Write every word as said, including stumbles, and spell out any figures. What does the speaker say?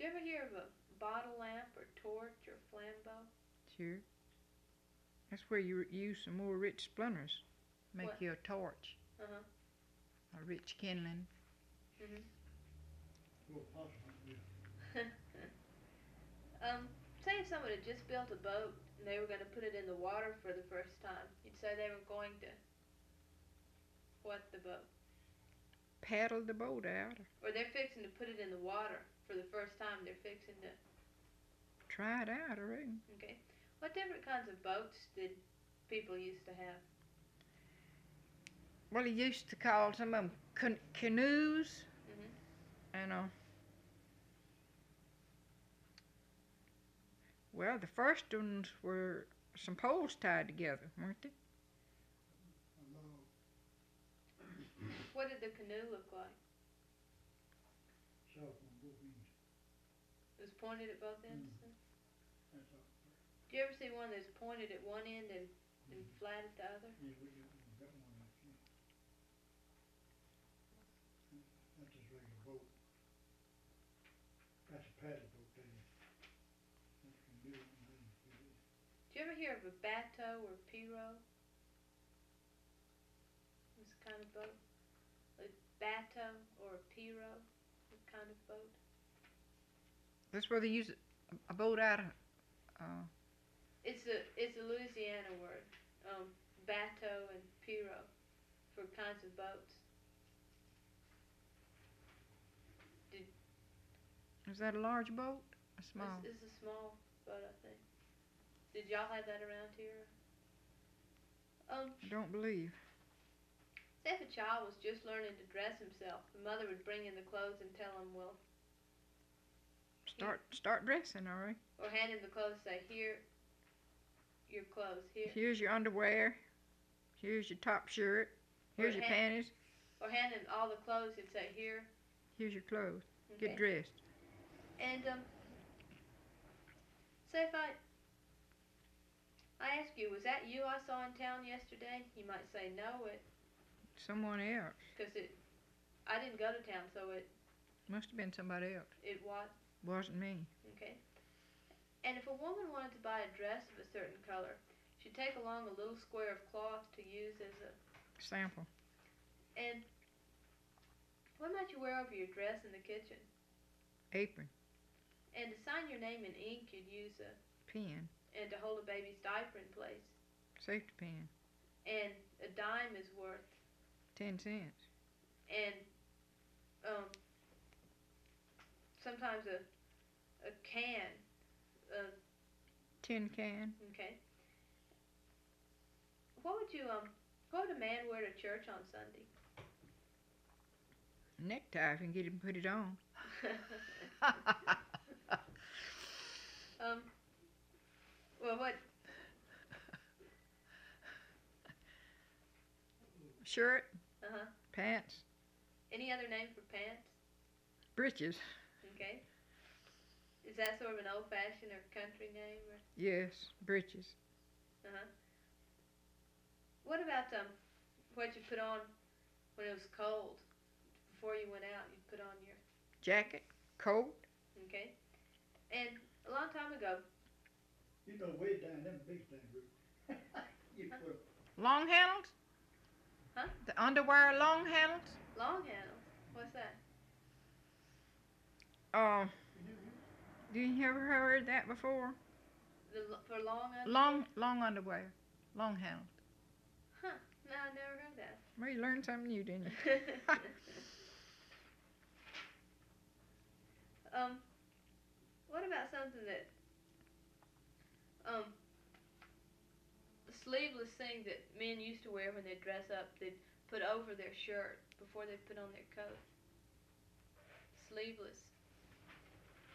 you ever hear of a bottle lamp or torch or flambeau? Sure. That's where you use some more rich splinters. Make What? you a torch. Uh-huh. A rich kindling. Mm-hmm. Well, possibly, yeah. um, say if someone had just built a boat and they were going to put it in the water for the first time, you'd say they were going to what the boat? Paddle the boat out. Or they're fixing to put it in the water for the first time. They're fixing to. Try it out, I reckon. Okay. What different kinds of boats did people used to have? Well, he used to call some of them can- canoes. Mm-hmm. And, uh, well, the first ones were some poles tied together, weren't they? Hello. What did the canoe look like? South on both ends. It was pointed at both ends? Mm. That's all. Do you ever see one that's pointed at one end and, and flat at the other? Yeah, we got, we got one like that. That's just like a boat. That's a paddle boat there. That's a canoe. Do you ever hear of a bateau or pirogue? This kind of boat? A bateau or a pirogue? What kind of boat? That's where they use a, a boat out of, uh, It's a it's a Louisiana word. Um, bateau and pirogue for kinds of boats. Did, is that a large boat? A small? It's, it's a small boat, I think. Did y'all have that around here? Um, I don't believe. say if a child was just learning to dress himself, the mother would bring in the clothes and tell him, well, Start start dressing, all right? or hand him the clothes and say, here, your clothes, here. Here's your underwear. Here's your top shirt. Here's Or your hand- panties. Or hand him all the clothes and say, here. Here's your clothes. Okay. Get dressed. And, um, say if I, I ask you, was that you I saw in town yesterday? You might say, no, it, Someone else. because it, I didn't go to town, so it, Must have been somebody else. it was, Wasn't me. okay. And if a woman wanted to buy a dress of a certain color, she'd take along a little square of cloth to use as a, Sample. and what might you wear over your dress in the kitchen? Apron. And to sign your name in ink, you'd use a, Pen. and to hold a baby's diaper in place. Safety pin. And a dime is worth, Ten cents. and um, sometimes a a can, uh, Tin can. okay. What would you um, what would a man wear to church on Sunday? Necktie if you can get him to put it on. um, well, what? Shirt. Uh huh. Pants. Any other name for pants? Breeches. Okay. Is that sort of an old-fashioned or country name? Or? Yes. Breeches. Uh huh. What about um, what you put on when it was cold? Before you went out, you'd put on your Jacket. Coat. okay. And a long time ago, You know, way down them big things, Ruth. You Huh? put Long handles. Huh? The underwear long handles. long handles. What's that? Uh, do you ever heard that before? The l- for long underwear? Long, long underwear. Long handles. Huh? No, I never heard that. Well, you learned something new, didn't you? um, what about something that um the sleeveless thing that men used to wear when they dress up? They'd put over their shirt before they put on their coat. Sleeveless.